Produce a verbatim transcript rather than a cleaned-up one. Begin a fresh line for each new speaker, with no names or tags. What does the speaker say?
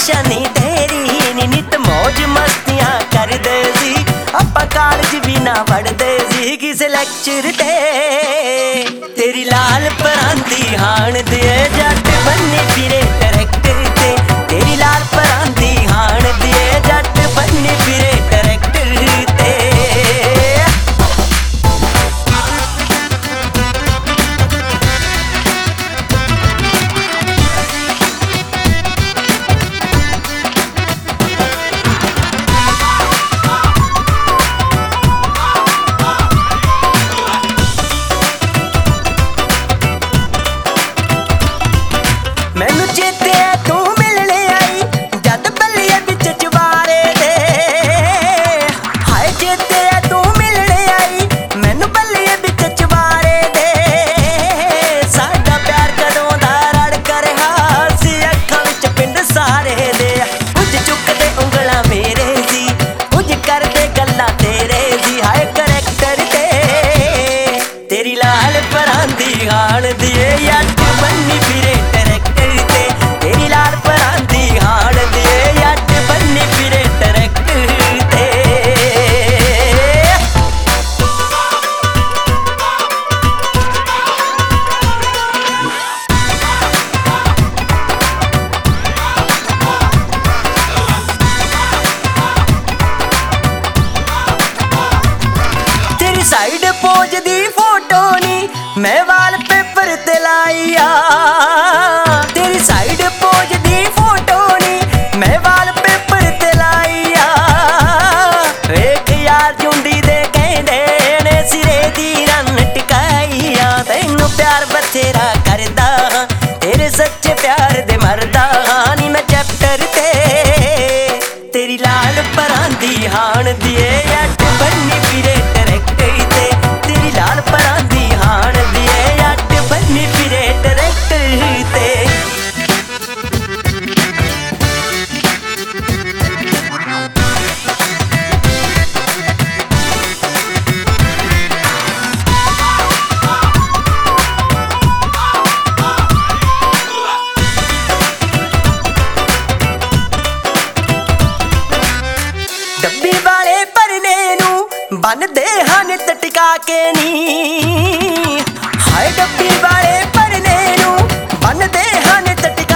ਨਿਸ਼ਾਨੀ ਤੇਰੀ ਨੀ ਨਿਤ ਮौज ਮਸਤੀਆਂ ਕਰਦੇ ਸੀ ਆਪਾਂ ਕਾਲਜ ਵੀ ਨਾ ਵੜਦੇ ਸੀ ਕਿਸੇ ਲੈਕਚਰ ਤੇ ਤੇਰੀ ਲਾਲ ਪਰਾਂਦੀ ਹਾਣ ਦੇ ਜੱਟ ਬੰਨੇ ਫਿਰੇ ਟਰੈਕਟਰ ਤੇ ਤੇਰੀ ਲਾਲ ਪਰਾਂਦੀ ਹਾਣ ਦੇ ਜੱਟ ਬੰਨੇ ਫਿਰੇ ਟਰੈਕਟਰ ਤੇ ਮੈਨੂੰ ਚੇਤੇ ਤੂੰ ਮਿਲਣ ਆਈ ਜਦ ਬੱਲੀਏ ਵਿੱਚ ਚਵਾਰੇ ਦੇ ਹਾਏ ਚੇਤੇ ਤੂੰ ਮਿਲਣ ਆਈ ਮੈਨੂੰ ਬੱਲੀਏ ਵਿੱਚ ਚਵਾਰੇ ਦੇ ਸਾਡਾ ਪਿਆਰ ਕਦੋਂ ਦਾ ਰੜਕ ਰਿਹਾ ਸੀ ਅੱਖਾਂ ਵਿੱਚ ਪਿੰਡ ਸਾਰੇ ਦੇ ਕੁਝ ਚੁੱਕਦੇ ਉਂਗਲਾਂ ਮੇਰੇ ਸੀ ਕੁਝ ਕਰਦੇ ਗੱਲਾਂ ਤੇਰੇ ਸੀ ਹਾਏ ਕਰੈਕਟਰ ਤੇ ਤੇਰੀ ਲਾਲ ਪਰਾਂਦੀ ਹਾਣ ਦੀ ਜੱਟ ਬੰਨੀ ਫਿਰੇ ਤੇਰੀ ਲਾਲ ਪਰਾਂਦੀ ਹਾਣ ਦੇ ਜੱਟ ਬੰਨੀ ਫਿਰੇ ਟਰੈਕਟਰ ਤੇ ਤੇਰੀ ਸਾਈਡ ਪੋਜ ਦੀ ਫੋਟੋ ਨੀ ਮੈਂ ਵਾਲਪੇਪਰ ਤੇ ਲਾਈ ਆ ਤੇਰੀ ਸਾਈਡ ਪੋਜ ਦੀ ਫੋਟੋ ਨੀ ਮੈਂ ਵਾਲਪੇਪਰ ਤੇ ਲਾਈ ਆ ਵੇਖ ਯਾਰ ਜੁੰਡੀ ਦੇ ਕਹਿੰਦੇ ਨੇ ਸਿਰੇ ਦੀ ਰੰਨ ਟਿਕਾਈ ਆ ਤੈਨੂੰ ਪਿਆਰ ਬਥੇਰਾ ਕਰਦਾ ਤੇਰੇ ਸੱਚੇ ਪਿਆਰ ਦੇ ਮਰਦਾ ਨੀ ਮੈਂ ਚੈਪਟਰ ਤੇ ਤੇਰੀ ਲਾਲ ਪਰਾਂਦੀ ਹਾਣ ਦੀ ਜੱਟ ਬੰਨੀ ਫਿਰੇ ਟਰੈਕਟਰ ਤੇ ਤੇਰੀ ਲਾਲ ਪਰਾਂਦੀ ਹਾਣ ਦੀ ਜੱਟ ਬੰਨੀ ਫਿਰੇ ਟਰੈਕਟਰ ਤੇ ਡੱਬੀ ਵਾਲੇ ਪਰਨੇ ਨੂੰ ਬੰਨਦੇ ਹਨ ਟਿਕਾ ਕੇ ਨੀ ਹਾਏ ਡੱਬੀ ਵਾਲੇ ਪਰਨੇ ਨੂੰ ਬੰਨਦੇ ਹਨ ਟਿਕਾ